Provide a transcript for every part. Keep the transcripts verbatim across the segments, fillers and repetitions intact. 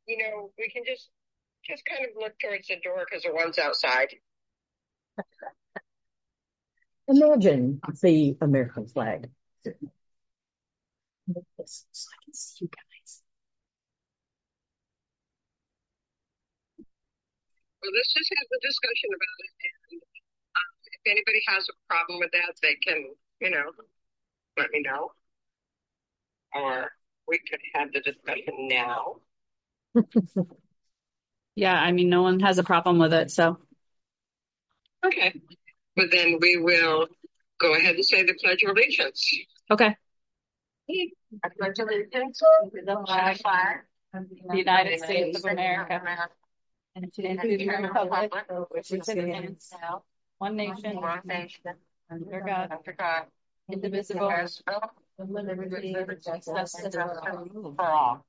you know, we can just just kind of look towards the door because the one's outside. Imagine the American flag. This so I can see you guys. Well, let's just have a discussion about it, and um, if anybody has a problem with that, they can, you know, let me know, or we could have the discussion now. Yeah, I mean, no one has a problem with it, so. Okay, but then we will go ahead and say the Pledge of Allegiance. Okay. I pledge allegiance to the flag of the United States of America and to the republic which is against one nation, under God, under God, indivisible, with liberty and justice for all.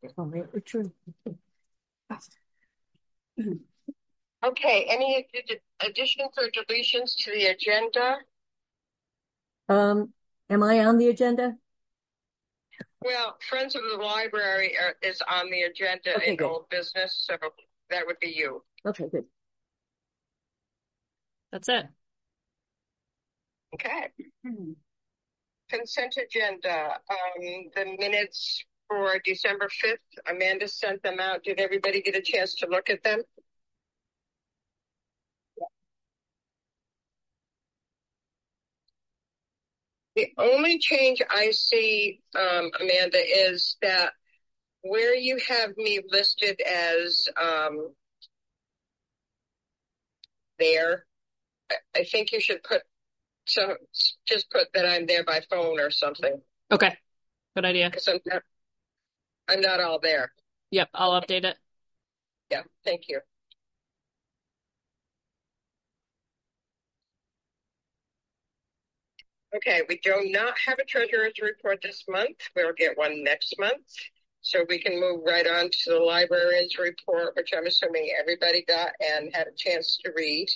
Okay, any additions or deletions to the agenda? Um, am I on the agenda? Well, Friends of the Library are, is on the agenda okay, in good. old business, so that would be you. Okay, good. That's it. Okay. Hmm. Consent agenda. Um, the minutes for December fifth, Amanda sent them out. Did everybody get a chance to look at them? The only change I see, um, Amanda, is that where you have me listed as um, there, I think you should put some, just put that I'm there by phone or something. Okay, good idea. Because I'm not, I'm not all there. Yep, I'll update it. Yeah, thank you. Okay, we do not have a treasurer's report this month. We'll get one next month. So we can move right on to the librarian's report, which I'm assuming everybody got and had a chance to read.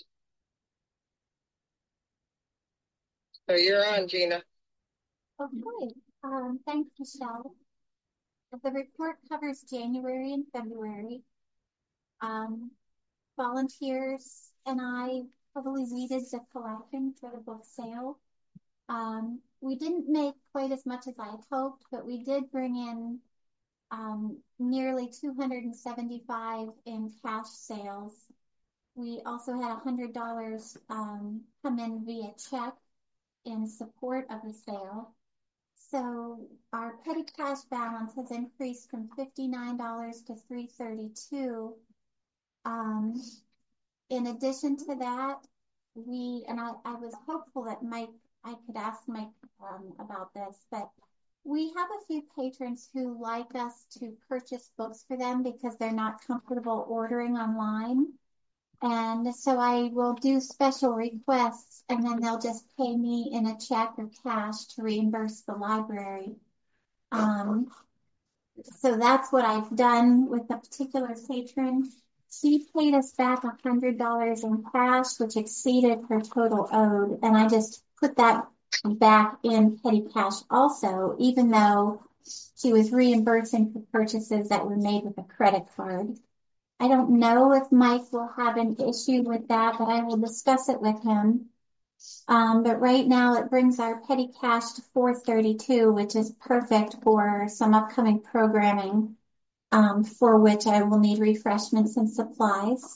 So you're on, Gina. Okay, um, thanks, Michelle. The report covers January and February. Um, volunteers and I heavily weeded the collection for the book sale. Um, we didn't make quite as much as I had hoped, but we did bring in um, nearly two hundred seventy-five in cash sales. We also had one hundred dollars um, come in via check in support of the sale. So our petty cash balance has increased from fifty-nine dollars to three thirty-two. Um, in addition to that, we, and I, I was hopeful that Mike, I could ask Mike um, about this, but we have a few patrons who like us to purchase books for them because they're not comfortable ordering online. And so I will do special requests and then they'll just pay me in a check or cash to reimburse the library. Um, so that's what I've done with a particular patron. She paid us back one hundred dollars in cash, which exceeded her total owed. And I just put that back in petty cash also, even though she was reimbursing for purchases that were made with a credit card. I don't know if Mike will have an issue with that, but I will discuss it with him. Um, but right now it brings our petty cash to four thirty-two, which is perfect for some upcoming programming, um, for which I will need refreshments and supplies.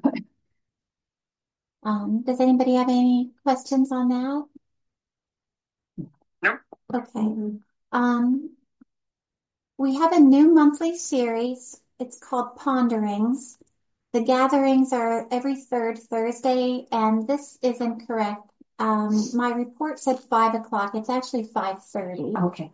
Um, does anybody have any questions on that? No. Okay. Um, we have a new monthly series. It's called Ponderings. The gatherings are every third Thursday, and this is incorrect. Um, my report said five o'clock. It's actually five thirty. Okay.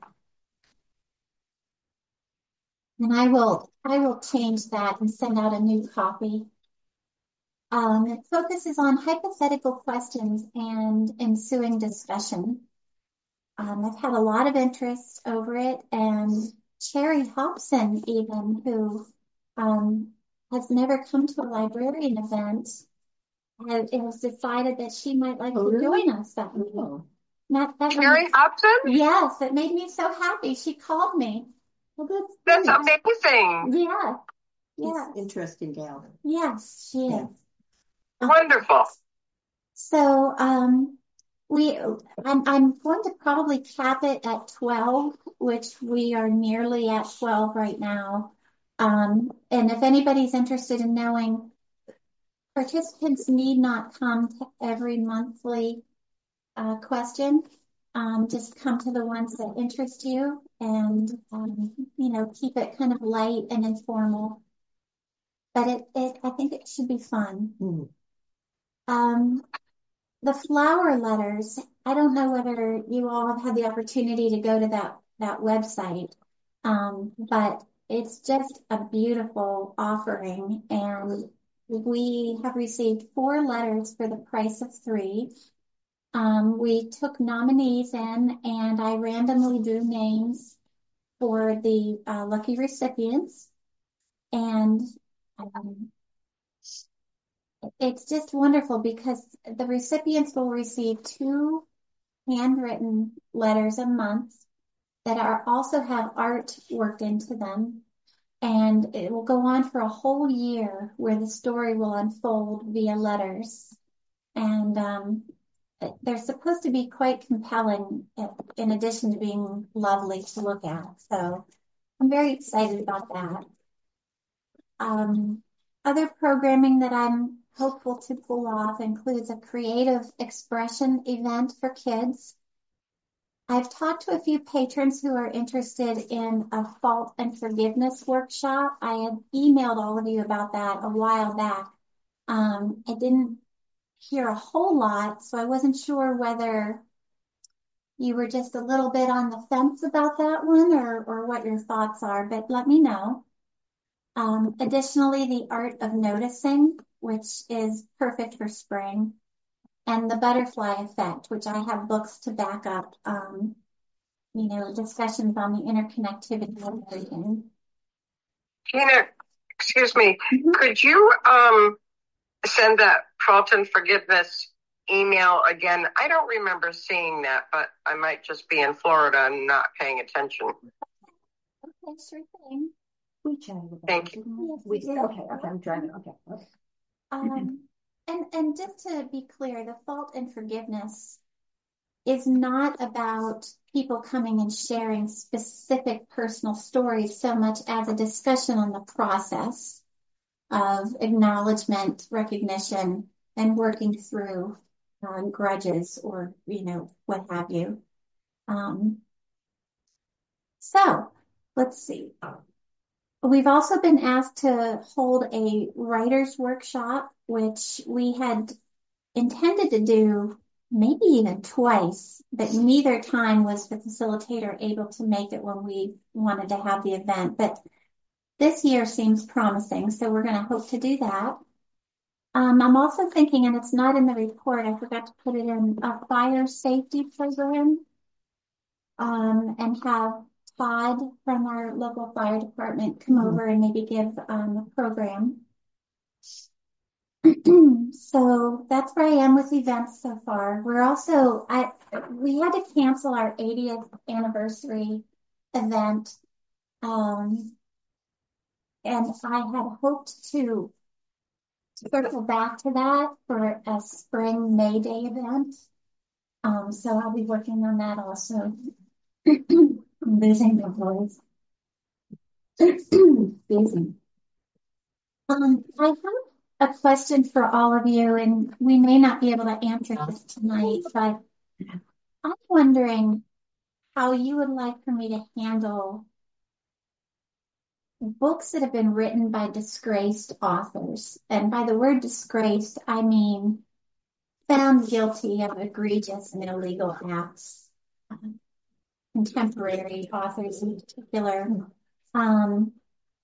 And I will, I will change that and send out a new copy. Um, it focuses on hypothetical questions and ensuing discussion. Um, I've had a lot of interest over it, and Cherry Hobson, even, who um, has never come to a librarian event, has, has decided that she might like oh, to really? join us that week. Oh. Not that Cherry Hobson? Yes, it made me so happy. She called me. Well, that's, that's amazing. Yeah. Yes. Interesting gal. Yes, she Yeah. is. Wonderful. So, um, we, I'm, I'm going to probably cap it at twelve, which we are nearly at twelve right now. Um, and if anybody's interested in knowing, participants need not come to every monthly uh, question. Um, just come to the ones that interest you and, um, you know, keep it kind of light and informal. But it, it, I think it should be fun. Mm. Um, the flower letters, I don't know whether you all have had the opportunity to go to that, that website. Um, but it's just a beautiful offering, and we have received four letters for the price of three. Um, we took nominees in, and I randomly drew names for the uh, lucky recipients. And um, it's just wonderful because the recipients will receive two handwritten letters a month that are also have art worked into them. And it will go on for a whole year where the story will unfold via letters. And um, they're supposed to be quite compelling in addition to being lovely to look at. So I'm very excited about that. Um, other programming that I'm hopeful to pull off includes a creative expression event for kids. I've talked to a few patrons who are interested in a fault and forgiveness workshop. I had emailed all of you about that a while back. Um, I didn't hear a whole lot, so I wasn't sure whether you were just a little bit on the fence about that one or, or what your thoughts are, but let me know. Um, additionally, the art of noticing, which is perfect for spring, and the butterfly effect, which I have books to back up, um, you know, discussions on the interconnectivity of everything. Tina, excuse me, Mm-hmm. could you um send that fault and forgiveness email again? I don't remember seeing that, but I might just be in Florida and not paying attention. Okay, sure thing. We chatted about Thank it, you. didn't we? Yes, We we did. did. Okay, okay, I'm driving. Okay, okay. Um, and, and just to be clear, the fault and forgiveness is not about people coming and sharing specific personal stories so much as a discussion on the process of acknowledgement, recognition, and working through uh, grudges or, you know, what have you. Um, so let's see. We've also been asked to hold a writer's workshop, which we had intended to do maybe even twice, but neither time was the facilitator able to make it when we wanted to have the event. But this year seems promising, so we're going to hope to do that. Um, I'm also thinking, and it's not in the report, I forgot to put it in, a fire safety program, um, and have Todd from our local fire department come mm-hmm. over and maybe give um, a program. So that's where I am with events so far. We're also, I, we had to cancel our eightieth anniversary event. Um, and I had hoped to circle back to that for a spring May Day event. Um, so I'll be working on that also. I'm losing my voice. Busy. Um, I have a question for all of you, and we may not be able to answer this tonight, but I'm wondering how you would like for me to handle books that have been written by disgraced authors. And by the word disgraced, I mean found guilty of egregious and illegal acts. Um, contemporary authors in particular. Um,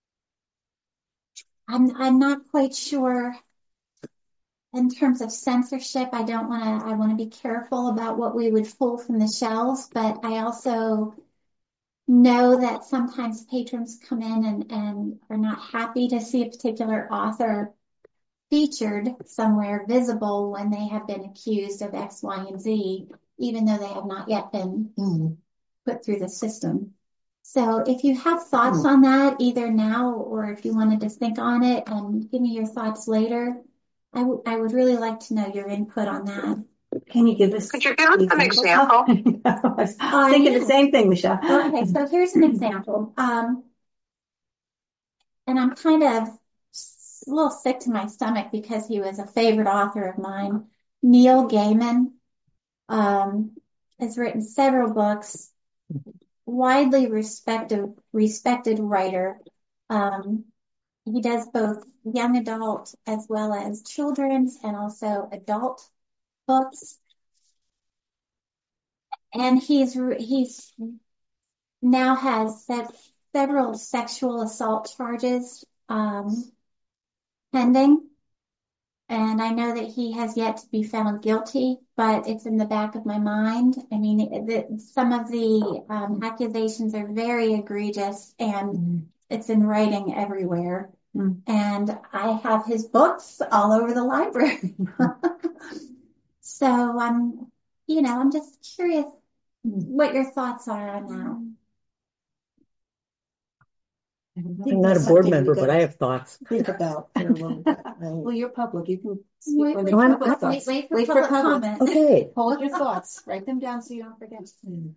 I'm, I'm not quite sure in terms of censorship. I don't want to, I want to be careful about what we would pull from the shelves, but I also know that sometimes patrons come in and, and are not happy to see a particular author featured somewhere visible when they have been accused of X, Y, and Z, even though they have not yet been mm. put through the system. So if you have thoughts on that, either now or if you want to just think on it and give me your thoughts later, I, w- I would really like to know your input on that. Can you give us? Could you give us an example? I was Uh, thinking yeah. the same thing, Michelle. Okay, so here's an example. Um, and I'm kind of a little sick to my stomach because he was a favorite author of mine. Neil Gaiman um, has written several books, widely respected respected writer. Um, he does both young adult as well as children's and also adult books. And he's he's now has set several sexual assault charges um, pending. And I know that he has yet to be found guilty, but it's in the back of my mind. I mean, it, the, some of the um, accusations are very egregious, and mm. it's in writing everywhere. Mm. And I have his books all over the library. So I'm, you know, I'm just curious what your thoughts are on that. I'm not a board member, but I have thoughts. Think about for a little bit. Right? Well, you're public. You can speak Wait, when wait, the wait, public wait, thoughts. wait for Wait public for public. comment. Okay. Hold your thoughts. Write them down so you don't forget. Mm.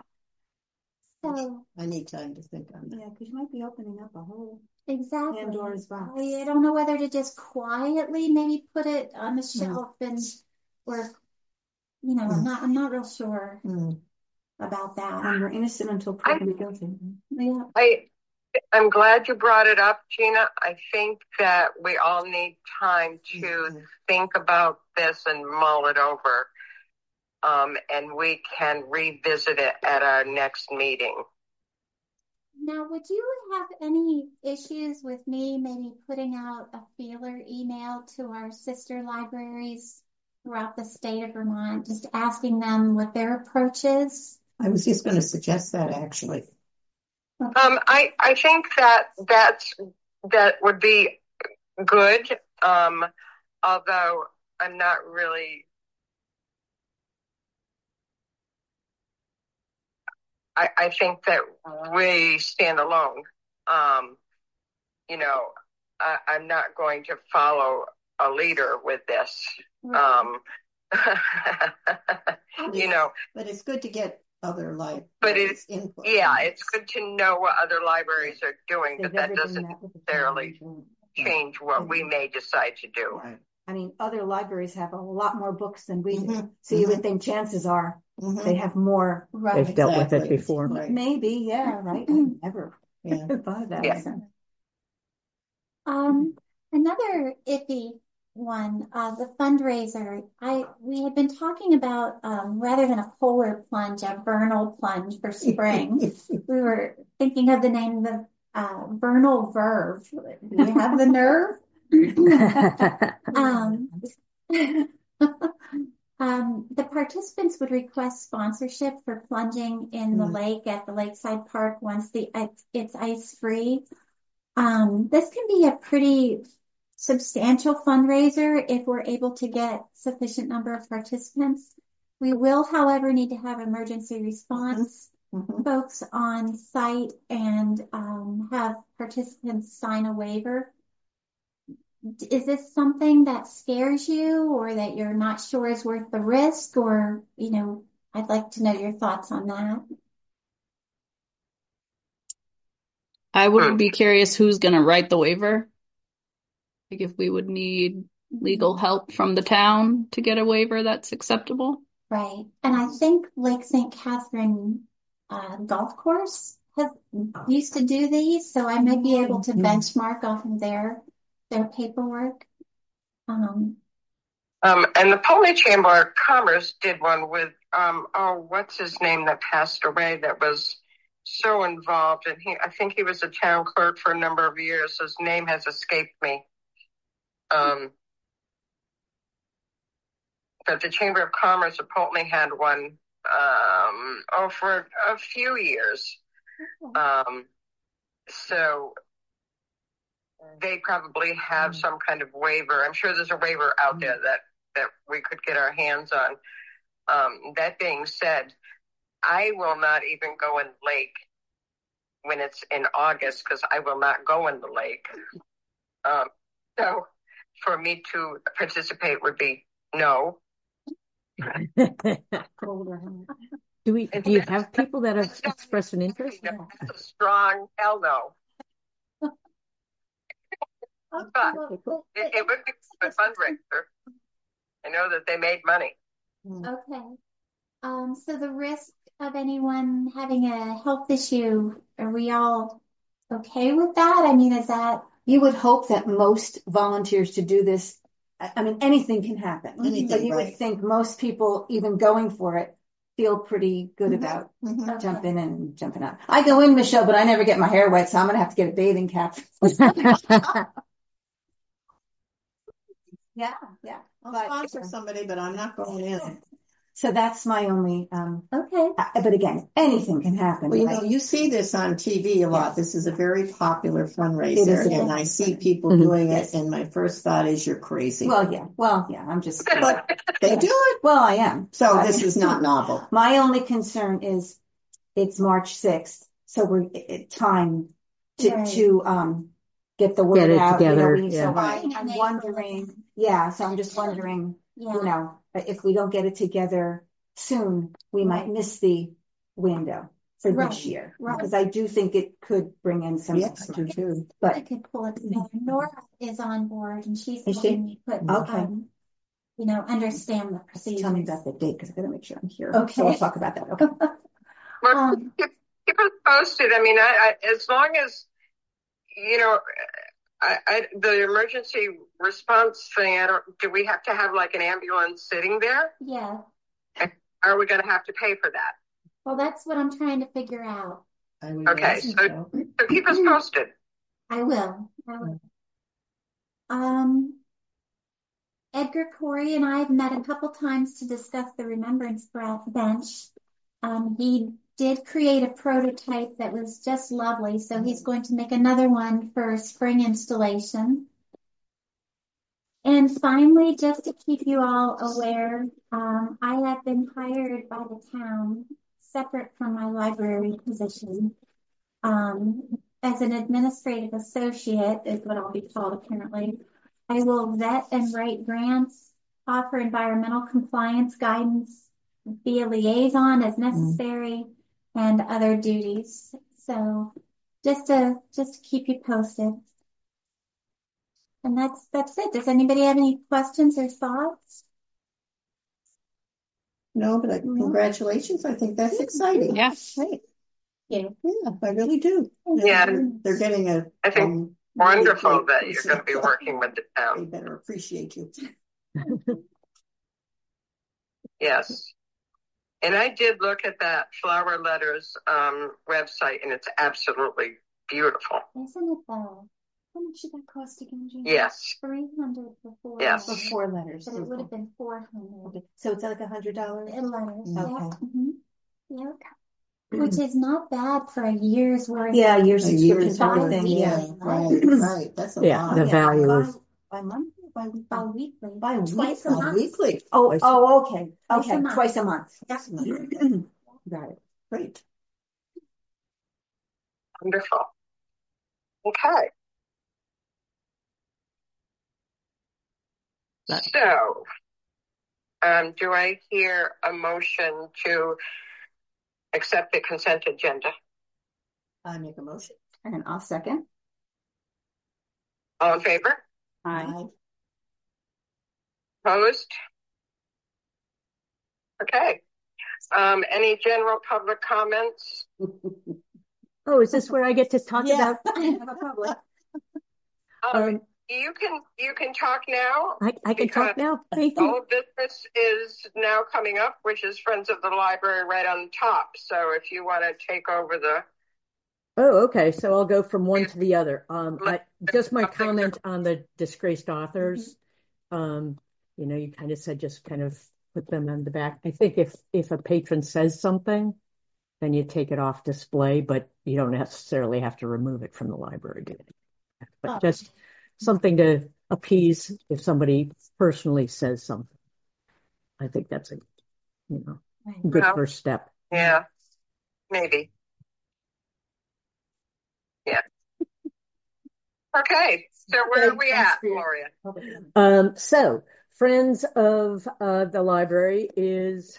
So, I need time to think on that. Yeah, because you might be opening up a whole exactly. Pandora's box. I, I don't know whether to just quietly maybe put it on the shelf mm. and, or, you know, mm. I'm not, I'm not real sure mm. about that. And we're innocent until proven guilty. Yeah. I, I'm glad you brought it up, Gina. I think that we all need time to mm-hmm. think about this and mull it over. Um, and we can revisit it at our next meeting. Now, would you have any issues with me maybe putting out a feeler email to our sister libraries throughout the state of Vermont, just asking them what their approach is? I was just going to suggest that, actually. Um, I, I think that that's, that would be good. Um, although I'm not really, I, I think that we stand alone. Um, you know, I, I'm not going to follow a leader with this. Right. Um, you know, but it's good to get other libraries but it's input. Yeah, it's good to know what other libraries are doing, but that doesn't necessarily change what we may decide to do. Right. I mean, other libraries have a lot more books than we mm-hmm. do, so you mm-hmm. would think chances are mm-hmm. they have more. Right. They've exactly. dealt with it before. Right. Maybe, yeah, right. I never yeah. buy that. Yeah. Um, another iffy one, uh, the fundraiser. I we had been talking about um, rather than a polar plunge, a vernal plunge for spring. We were thinking of the name of uh, vernal verve. Do you have the nerve? um, um, the participants would request sponsorship for plunging in the mm. lake at the Lakeside Park once the it's, it's ice free. Um, this can be a pretty substantial fundraiser if we're able to get sufficient number of participants. We will, however, need to have emergency response mm-hmm. folks on site and um, have participants sign a waiver. Is this something that scares you or that you're not sure is worth the risk? Or, you know, I'd like to know your thoughts on that. I would be curious who's going to write the waiver. Like if we would need legal help from the town to get a waiver that's acceptable. Right. And I think Lake Saint Catherine uh, Golf Course has used to do these, so I might be able to benchmark off of their their paperwork. Um, um, and the Poultney Chamber of Commerce did one with, um, oh, what's his name that passed away that was so involved, and he, I think he was a town clerk for a number of years. His name has escaped me. Um, but the Chamber of Commerce of Poultney had one, um, oh, for a few years. Um, so they probably have some kind of waiver. I'm sure there's a waiver out there that, that we could get our hands on. Um, that being said, I will not even go in lake when it's in August because I will not go in the lake. Um, so for me to participate would be no. Do we? Do you have people that have expressed an interest? That's a strong hell no. But it, it would be a fundraiser. I know that they made money. Okay. Um, so the risk of anyone having a health issue, are we all okay with that? I mean, is that... You would hope that most volunteers to do this, I I mean, anything can happen. Anything, But you right. would think most people, even going for it, feel pretty good Mhm. about Mhm. Okay. jumping in and jumping out. I go in, Michelle, but I never get my hair wet, so I'm going to have to get a bathing cap. Yeah, yeah. I'll But- sponsor somebody, but I'm not going in. So that's my only, um, Okay. uh, but again, anything can happen. Well, you right? know, you see this on T V a lot. Yes. This is a very popular It is fundraiser, a and I see people Mhm. doing Yes. it, and my first thought is you're crazy. Well, yeah, well, yeah, I'm just, But they do it. well, I am. So I this mean- is not novel. My only concern is it's March sixth, so we're it, time to Right. to um get the word Get it out. together, You know, we, yeah. So Right. I, I'm wondering, yeah. So I'm just wondering, Yeah. you know, if we don't get it together soon, we might Right. miss the window for Right. this year. Right. Because I do think it could bring in some Yes, I extra do too. I But could pull it together. Nora is on board, and she's Is she? helping me put, Okay. um, you know, understand the procedure. tell me about the date because I gotta make sure I'm here. Okay. So we'll talk about that. Okay. Well, Um, keep, keep us posted. I mean, I, I, as long as, you know, I, I, the emergency response thing, I don't, do we have to have like an ambulance sitting there? Yeah. Are we going to have to pay for that? Well, that's what I'm trying to figure out. I would Okay, imagine so- so. So keep us posted. I will. I will. Um, Edgar Corey and I have met a couple times to discuss the Remembrance Bre- Bench. Um, he did create a prototype that was just lovely, so he's going to make another one for spring installation. And finally, just to keep you all aware, um, I have been hired by the town, separate from my library position, um, as an administrative associate, is what I'll be called apparently. I will vet and write grants, offer environmental compliance guidance, be a liaison as necessary, and other duties. So just to just to keep you posted. And that's that's it. Does anybody have any questions or thoughts? No, but I, congratulations. I think that's exciting. Yeah. Great. Yeah. Yeah, I really do. Yeah. They're, they're getting a. I think um, Wonderful really great that you're person. going to be working with the They town. better appreciate you. Yes. And I did look at that Flower Letters um, website, and it's absolutely beautiful. Isn't it though? How much did that cost again, Jean? Yes. Three hundred before. Yes. For four letters. But it would have been four hundred. Okay. So it's like a hundred dollars. In letters. Okay. Yeah. Mhm. Yep. Which is not bad for a year's worth. Yeah, your A subscription year's type Five worth, thing. weeks. Yeah. Yeah, right, right. That's a Yeah, lot. the value by, is by month, by week, by Bi-weekly. Bi-weekly. Twice a month. Weekly. Oh, Twice- oh, okay, Twice okay, a month. twice a month. Yeah. Got it. Great. Wonderful. Okay. That- So, um, do I hear a motion to accept the consent agenda? I make a motion. And I'll second. All in favor? Aye. Opposed? Okay. Um, any general public comments? Oh, is this where I get to talk Yeah. about? Have a public. Um, Um, you can you can talk now. I, I can talk now. Thank you. All business is now coming up, which is Friends of the Library right on top. So if you want to take over the Oh, okay. So I'll go from one to the other. Um, I, just my comment on the disgraced authors. Um, you know, you kind of said just kind of put them on the back. I think if if a patron says something, then you take it off display, but you don't necessarily have to remove it from the library. But just something to appease if somebody personally says something. I think that's a you know Right. good Well, first step. yeah, maybe. Yeah. Okay. So where Okay, are we thanks at, for your Gloria? public comment. Um, so Friends of uh, the Library is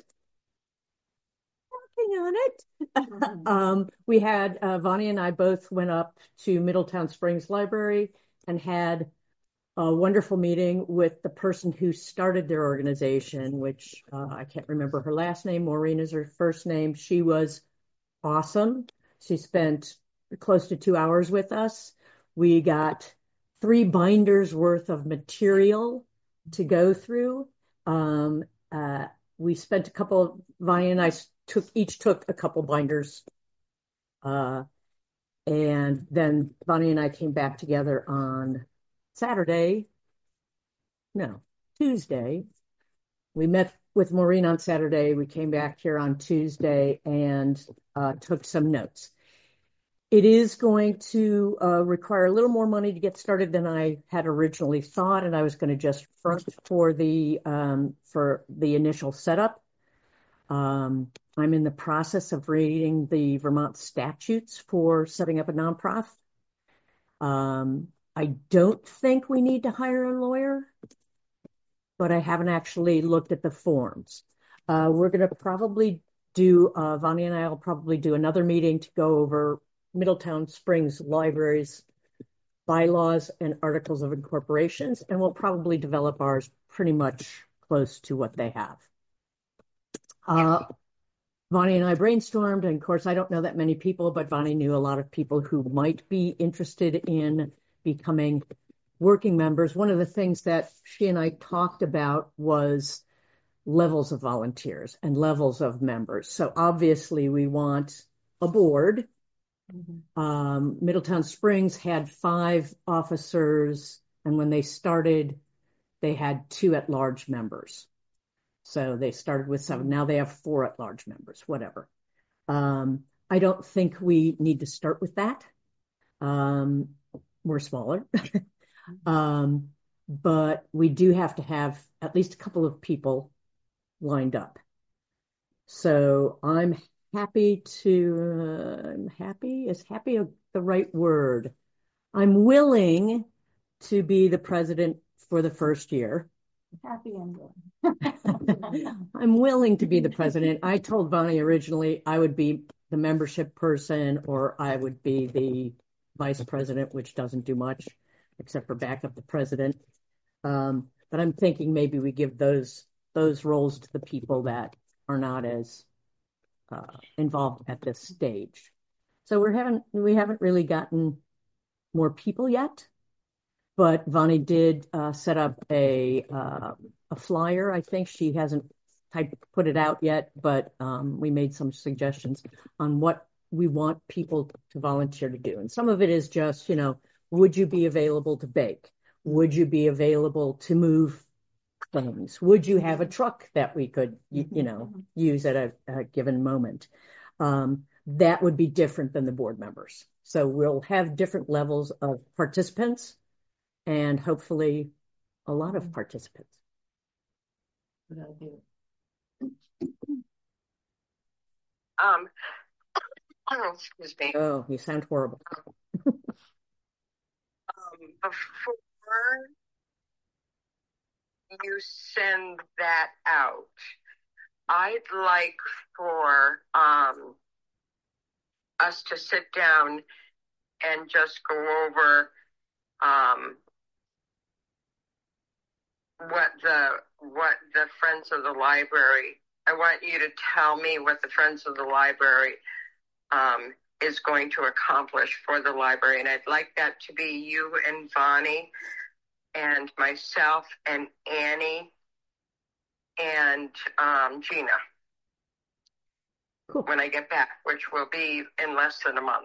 working on it. um, we had uh, Vonnie and I both went up to Middletown Springs Library and had a wonderful meeting with the person who started their organization, which uh, I can't remember her last name. Maureen is her first name. She was awesome. She spent close to two hours with us. We got three binders worth of material to go through. Um, uh, we spent a couple, Vonnie and I took each took a couple binders. Uh, and then Vonnie and I came back together on Saturday. No, Tuesday. We met with Maureen on Saturday. We came back here on Tuesday and uh, took some notes. It is going to uh, require a little more money to get started than I had originally thought, and I was going to just front for the um, for the initial setup. Um, I'm in the process of reading the Vermont statutes for setting up a nonprofit. Um, I don't think we need to hire a lawyer, but I haven't actually looked at the forms. Uh, we're going to probably do, uh, Vonnie and I will probably do another meeting to go over Middletown Springs Library's bylaws and articles of incorporations, and we'll probably develop ours pretty much close to what they have. Uh, Vonnie and I brainstormed, and of course, I don't know that many people, but Vonnie knew a lot of people who might be interested in becoming working members. One of the things that she and I talked about was levels of volunteers and levels of members. So obviously we want a board. Mm-hmm. Um, Middletown Springs had five officers, and when they started, they had two at-large members. So they started with seven. Now they have four at-large members, whatever. Um, I don't think we need to start with that. Um, we're smaller. um, but we do have to have at least a couple of people lined up. So I'm happy to, uh, I'm happy, is happy a, the right word? I'm willing to be the president for the first year. Happy and willing. I'm willing to be the president. I told Vonnie originally I would be the membership person or I would be the vice president, which doesn't do much except for back up the president. Um, but I'm thinking maybe we give those those roles to the people that are not as uh, involved at this stage. So we're having we haven't really gotten more people yet, but Vonnie did uh, set up a uh, a flyer. I think she hasn't typed put it out yet, but um, we made some suggestions on what we want people to volunteer to do, and some of it is just, you know, would you be available to bake? Would you be available to move things? Would you have a truck that we could, you, you know, use at a, a given moment? Um, that would be different than the board members. So we'll have different levels of participants and hopefully a lot of participants. Um, oh, excuse me. Oh, you sound horrible. um, before you send that out, I'd like for um, us to sit down and just go over um, what the what the Friends of the Library. I want you to tell me what the Friends of the Library um, is going to accomplish for the library, and I'd like that to be you and Vonnie and myself and Annie and um, Gina. Cool. When I get back, which will be in less than a month.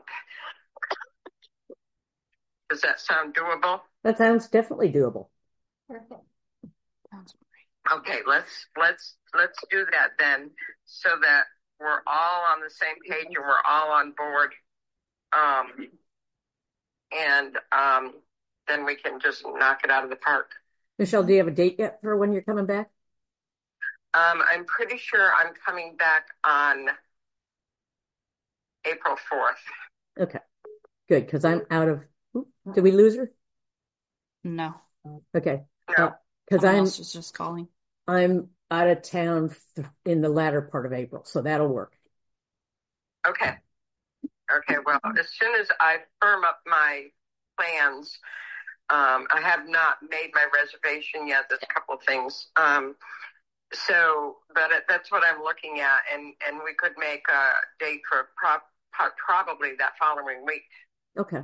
Does that sound doable? That sounds definitely doable. Perfect. Okay, let's let's let's do that then, so that we're all on the same page and we're all on board. Um, and um, then we can just knock it out of the park. Michelle, do you have a date yet for when you're coming back? Um, I'm pretty sure I'm coming back on April fourth. Okay. good, because I'm out of, oop, did we lose her? No. Okay. No. Because Someone I'm, else was just calling. I'm out of town th- in the latter part of April, so that'll work. Okay. Okay, well, as soon as I firm up my plans, um, I have not made my reservation yet. There's a couple of things. Um, so, but it, that's what I'm looking at, and, and we could make a date for pro- pro- probably that following week. Okay.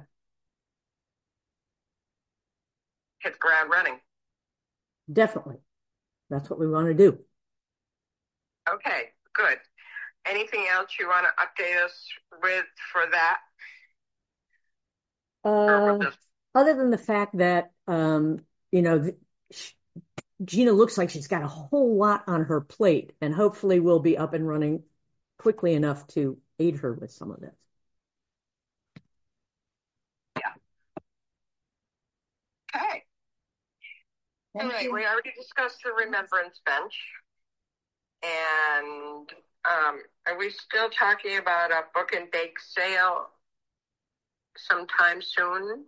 Hit the ground running. Definitely. That's what we want to do. Okay, good. Anything else you want to update us with for that? Uh, this? Other than the fact that, um, you know, th- sh- Gina looks like she's got a whole lot on her plate, and hopefully we'll be up and running quickly enough to aid her with some of this. Yeah. Okay. All right, we already discussed the remembrance bench. And um, are we still talking about a book and bake sale sometime soon?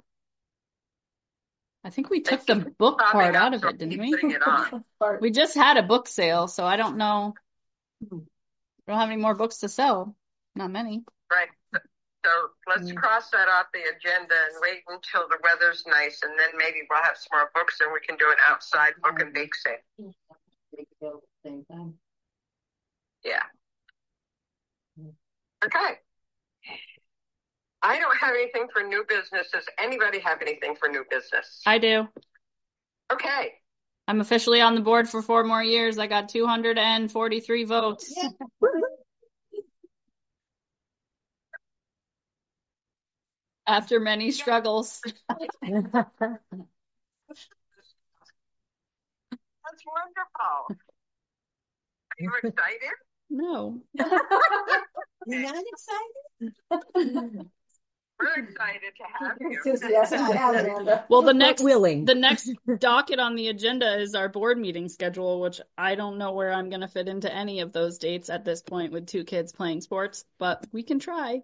I think we took the book part out of it, didn't we? It on. We just had a book sale, so I don't know. We don't have any more books to sell. Not many. Right. So let's Mm. cross that off the agenda and wait until the weather's nice, and then maybe we'll have some more books and we can do an outside book and bake sale. Same time. Yeah. Okay. I don't have anything for new business. Does anybody have anything for new business? I do. Okay. I'm officially on the board for four more years. I got two hundred forty-three votes. Yeah. After many struggles. That's wonderful. Are you excited? No. You're not excited? We're excited to have you. Enthusiastic to have Amanda. Well, the But next willing. the next docket on the agenda is our board meeting schedule, which I don't know where I'm going to fit into any of those dates at this point with two kids playing sports, but we can try.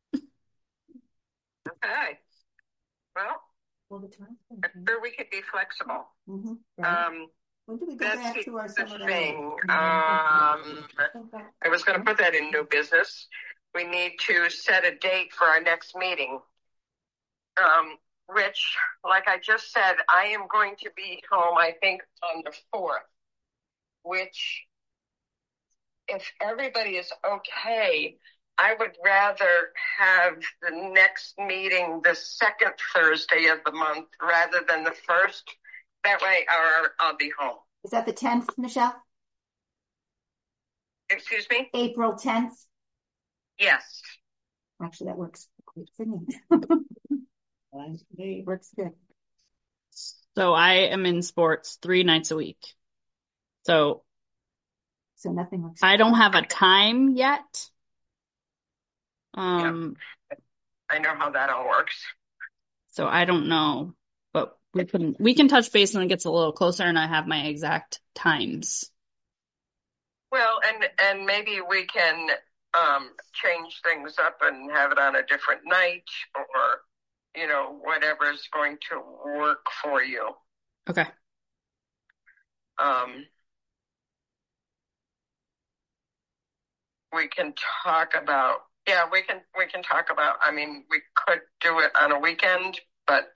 Okay. Well, Well, the time's been I'm sure we could be flexible. Mhm, right. Um, When do we go that's back to our the summer thing. dining? Um, I was going to put that in new business. We need to set a date for our next meeting. Um, which, like I just said, I am going to be home, I think, on the fourth, which, if everybody is okay, I would rather have the next meeting the second Thursday of the month rather than the first. That way I'll, I'll be home. Is that the tenth, Michelle? Excuse me? April tenth? Yes. Actually, that works great for me. Wednesday. Works good. So I am in sports three nights a week. So So nothing works. I don't have a time yet. Um, I know how that all works. so I don't know, but we can we can touch base when it gets a little closer and I have my exact times. Well, and and maybe we can um, change things up and have it on a different night, or you know, whatever is going to work for you. Okay. Um, we can talk about yeah, we can we can talk about. I mean, we could do it on a weekend, but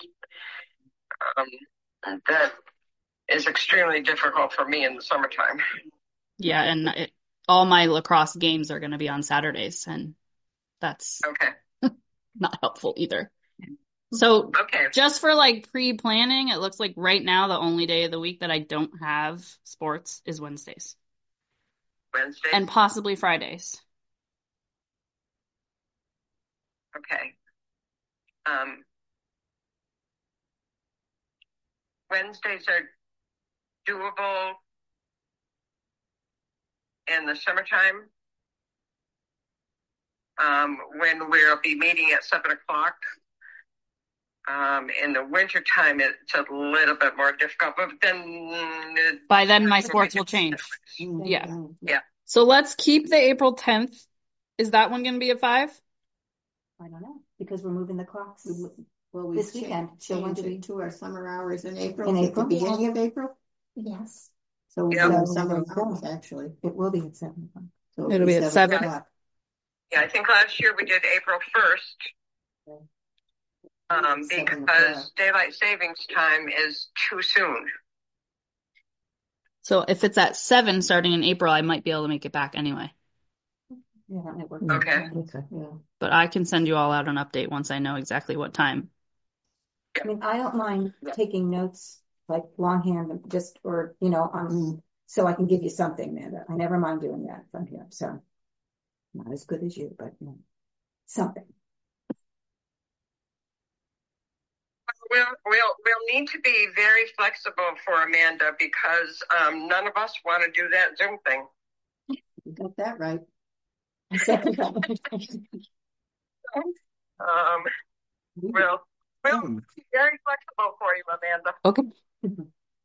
um, that is extremely difficult for me in the summertime. Yeah, and it, all my lacrosse games are going to be on Saturdays, and that's Okay. not helpful either. So Okay. just for like pre-planning, it looks like right now the only day of the week that I don't have sports is Wednesdays Wednesday. and possibly Fridays. Okay. Um, Wednesdays are doable in the summertime, um, when we'll be meeting at seven o'clock. Um, in the wintertime, it's a little bit more difficult, but then By then my sports will change. Yeah. Yeah. So let's keep the April tenth. Is that one going to be at five? I don't know. because we're moving the clocks. Well, we This weekend. So when change do we- it to our summer hours in April. In at April? the beginning of April. Yes. So we'll Yeah. do So summer there you go. hours, actually. It will be at seven o'clock. So It'll be at seven. o'clock. Yeah, I think last year we did April first. Um, Seven because o'clock. daylight savings time is too soon. So if it's at seven starting in April, I might be able to make it back anyway. Yeah, that might work. Okay. Okay. Yeah. But I can send you all out an update once I know exactly what time. I mean, I don't mind taking notes, like longhand, just, or, you know, um, so I can give you something, Amanda. I never mind doing that from here, so. Not as good as you, but, you know, something. We'll, we'll, we'll need to be very flexible for Amanda because, um, none of us want to do that Zoom thing. You got that right. I second that. Um, we'll, we'll be very flexible for you, Amanda. Okay.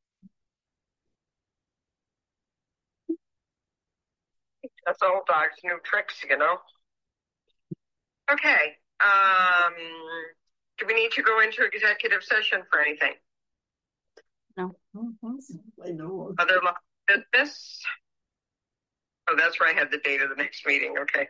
That's old dog's new tricks, you know. Okay. Um, do we need to go into executive session for anything? I know. Other lo- business? Oh, that's where I had the date of the next meeting. Okay.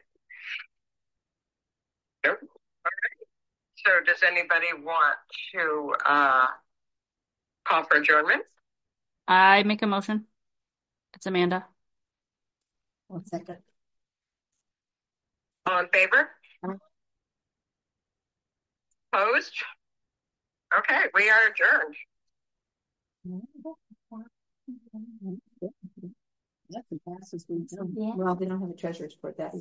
Nope. All right. So does anybody want to uh, call for adjournment? I make a motion. It's Amanda. One second. All in favor? Opposed? Okay, we are adjourned. That's the fastest we've done. Well, they don't have a treasurer's report that